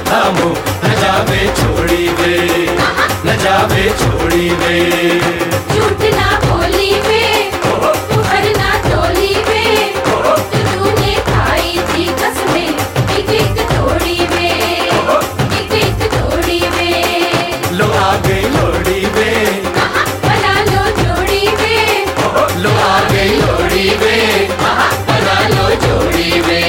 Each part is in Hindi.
थामो न जावे छोड़ी वे, न जावे छोड़ी वे। झूठ ना बोली वे, तू हर ना टोली वे, तूने खाई थी कसमें एक एक तोड़ी वे, एक एक तोड़ी वे। लो आ गई लोड़ी वे, बना लो जोड़ी वे, लो आ गई लोड़ी वे, बना लो जोड़ी वे।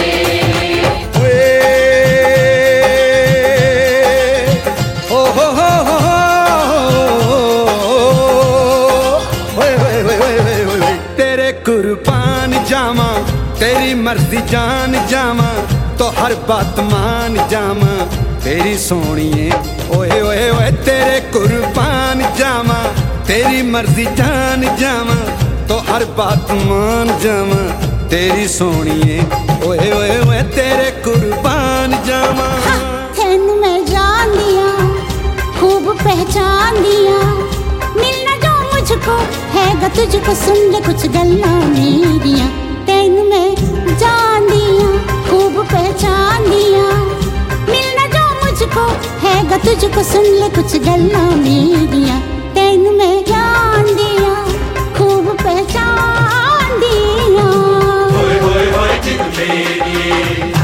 तेरे कुर्बान जावा, तेरी मर्जी जान जावा, तो हर बात मान जावा तेरी सोनिए। ओए ओए ओए तेरे कुर्बान जावा, तेरी मर्जी जान जावा, तो हर बात मान जावा तेरी सोनिए। ओए ओए ओए तेरे कुर्बान जावा। तेनू मैं जान दिया, खूब पहचान दिया, मिलना जो मुझको हैगा तुझको, सुन ले कुछ गल्लां मेरियां। तेनू मैं जान दिया, खूब पहचान दिया, मिलना जो मुझको हैगा तुझको, सुन ले कुछ गल्लां मेरियां। तेनू मैं जान दिया, खूब पहचान दिया। होए होए होए जिद मेरी,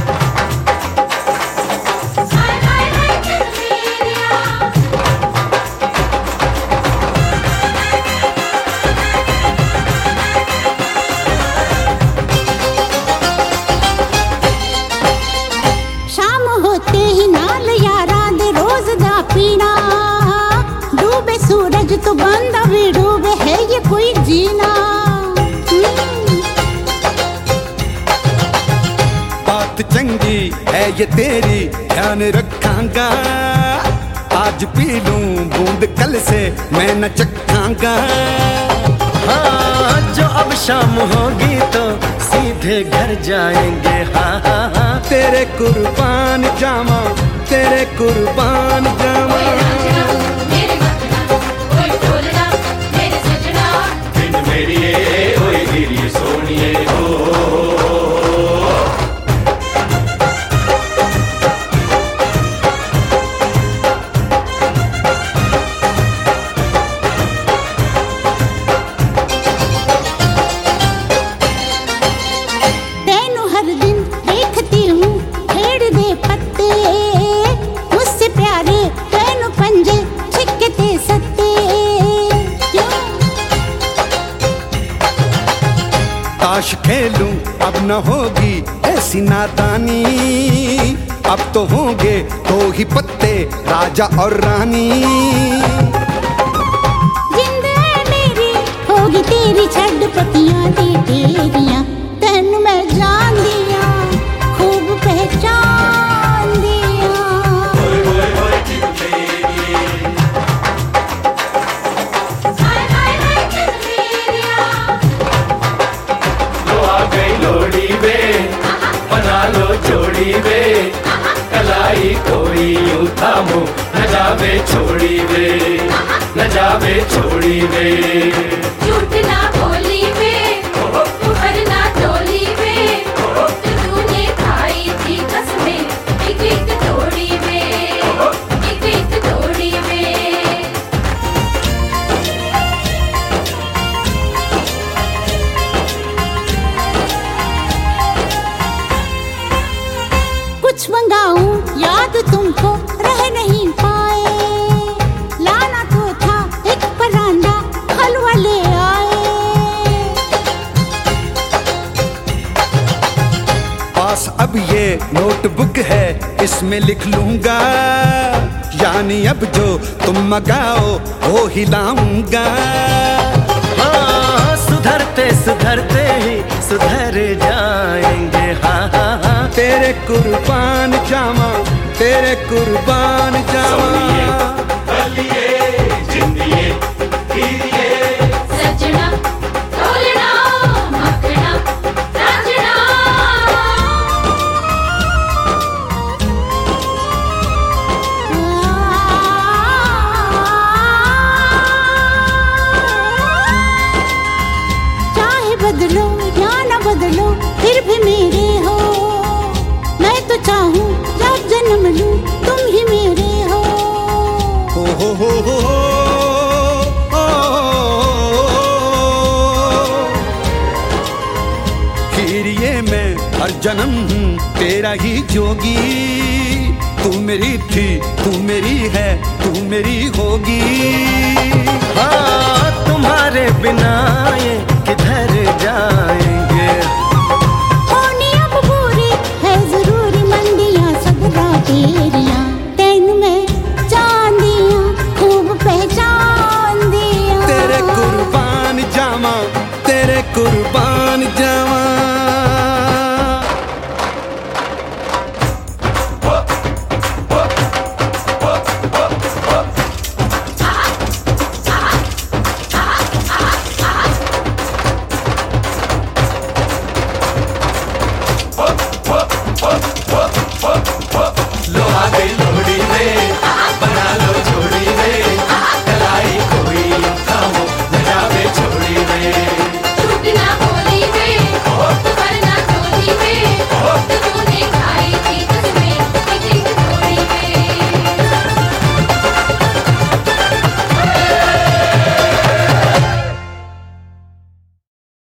हाय हाय हाय जिद मेरिया। शाम होते ही नाल यारा दे रोज दा पीना, डूबे सूरज तो बंदा भी डूबे, है ये कोई जीना। बात चंगी है ये तेरी ध्यान रखांगा, आज पी लूं बूंद कल से मैं न चखांगा। हाँ जो अब शाम होगी तो सीधे घर जाएंगे। हाँ हाँ हाँ तेरे कुर्बान जावा, तेरे कुर्बान जावा। मेरे मतना, ओए ढोलना, मेरे सजना। बिन मेरी ओए गिरी सोनिए हो। तेनू हर दिन देखती हूँ खेड़ दे पत्ते, मुझसे प्यारे तेनू पंजे छिकते सत्ते। क्यों? ताश खेलूं अब न होगी ऐसी नादानी, अब तो होंगे दो ही पत्ते राजा और रानी। जिंद है मेरी होगी तेरी, छड़ पतियां दी तेरियां। तेनू मैं जान दिया, खूब पहचान दिया। होए होए होए जिद मेरी, हाय हाय हाय जिद मेरिया। लो आ गई लोड़ी वे, बना लो जोड़ी वे। कलाई कोई यूं थामो न जावे छोड़ी वे, न जावे छोड़ी वे। झूठ ना बोली वे, तू हर ना टोली वे, तूने खाई थी कसमें एक एक तोड़ी वे, एक एक तोड़ी वे। कुछ मंगाऊं याद तुमको रह नहीं पाए, लाना तो था एक परांदा हलवा ले आए। पास अब ये नोटबुक है इसमें लिख लूंगा, यानी अब जो तुम मंगाओ वो ही लाऊंगा। हाँ सुधरते सुधरते ही सुधर जाएंगे। हाँ हाँ हाँ तेरे कुर्बान जावा, तेरे कुर्बान जावा। बलिए जिंदिए हीरिए, सजना, ढोलना, मखना, रांझना। चाहे बदलो या न बदलो फिर भी मेरे हो, मैं तो चाहूं जब जन्म लूं जन्म हूँ तेरा ही जोगी। तू मेरी थी, तू मेरी है, तू मेरी होगी। हाँ तुम्हारे बिना ये किधर जाए,